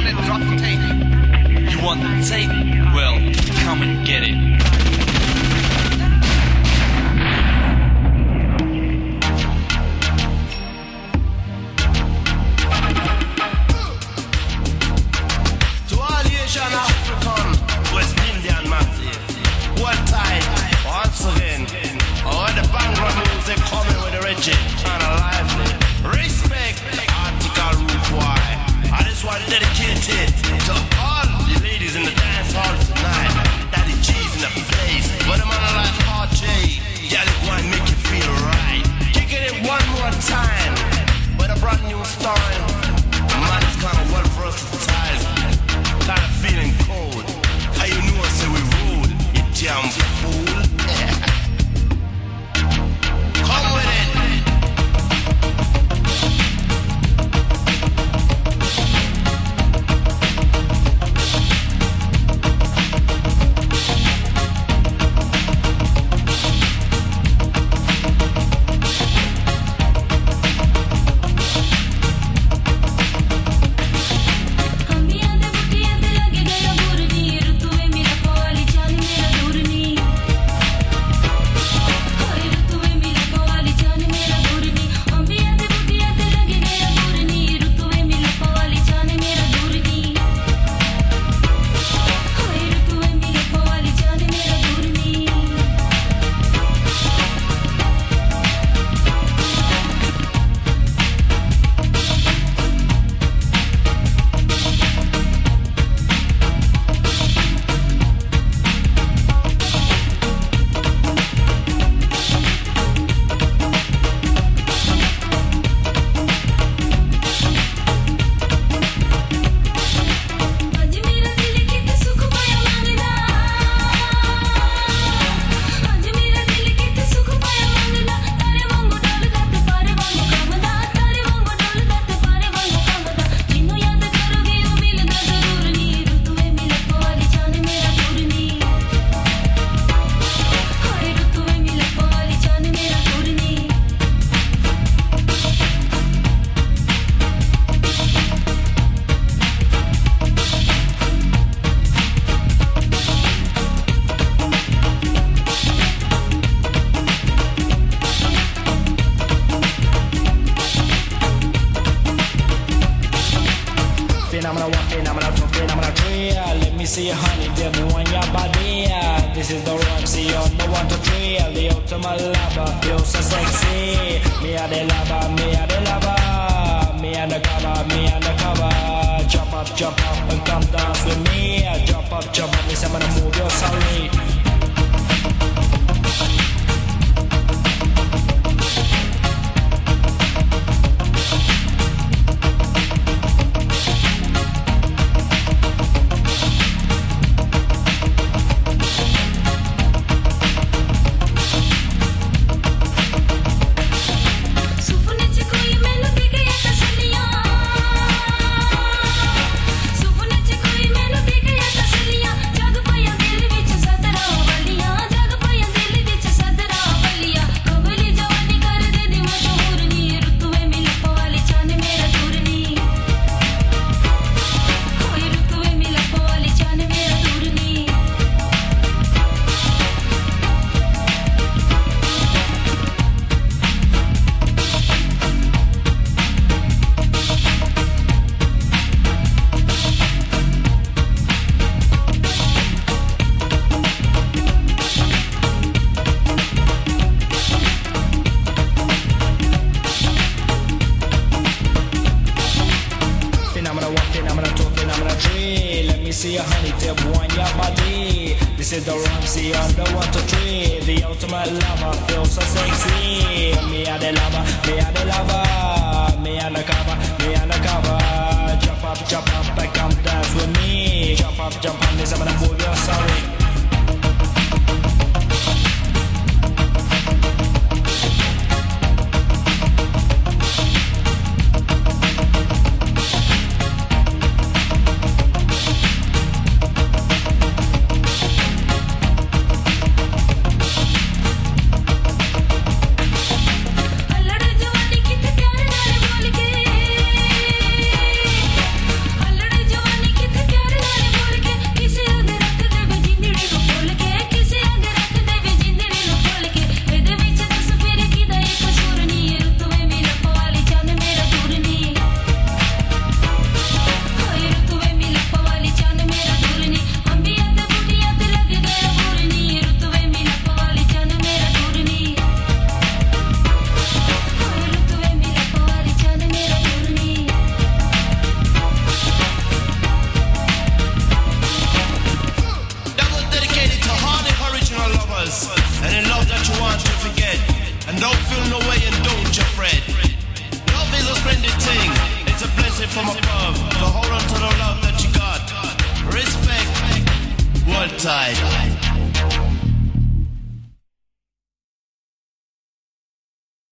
on and drop the tape. You want the tape? Well, come and get it. To all Asian, African, West Indian massive, what time? Once again, all the Bangla music coming with the Reggie and a lively. Respect the article root boy. I just want to dedicate it to all the ladies in the dance hall tonight. Daddy G's in the place. But I'm on like RJ. Yeah, they want to make you feel right. Kicking it one more time with a brand new style. The man is kind of well versatile. Kind of feeling cold. How you know I say we rude, you damn fool. Come with it. See honey, devil on your body. This is the rhyme, see you no one to trail. The ultimate lover, you're so sexy. Me and the lover, me and the lover. Me and the cover, me and the cover. Jump up and come dance with me. Jump up, listen, I'm gonna move your sorry. See a honey tip on your body. This is the rhyme, see on the 1, 2, 3. The ultimate lover feels so sexy. Me and the lover, me and the lover. Me and the cover, me and the cover. Jump up, and come dance with me. Jump up, listen, I'm gonna move your sorry. Allada jawani kitne pyar naal bol ke lovers, and in love that you want to forget. And don't feel no way and don't you fret. Love is a splendid thing, it's a blessing from above. So hold on to the love that you got. Respect, World Tide.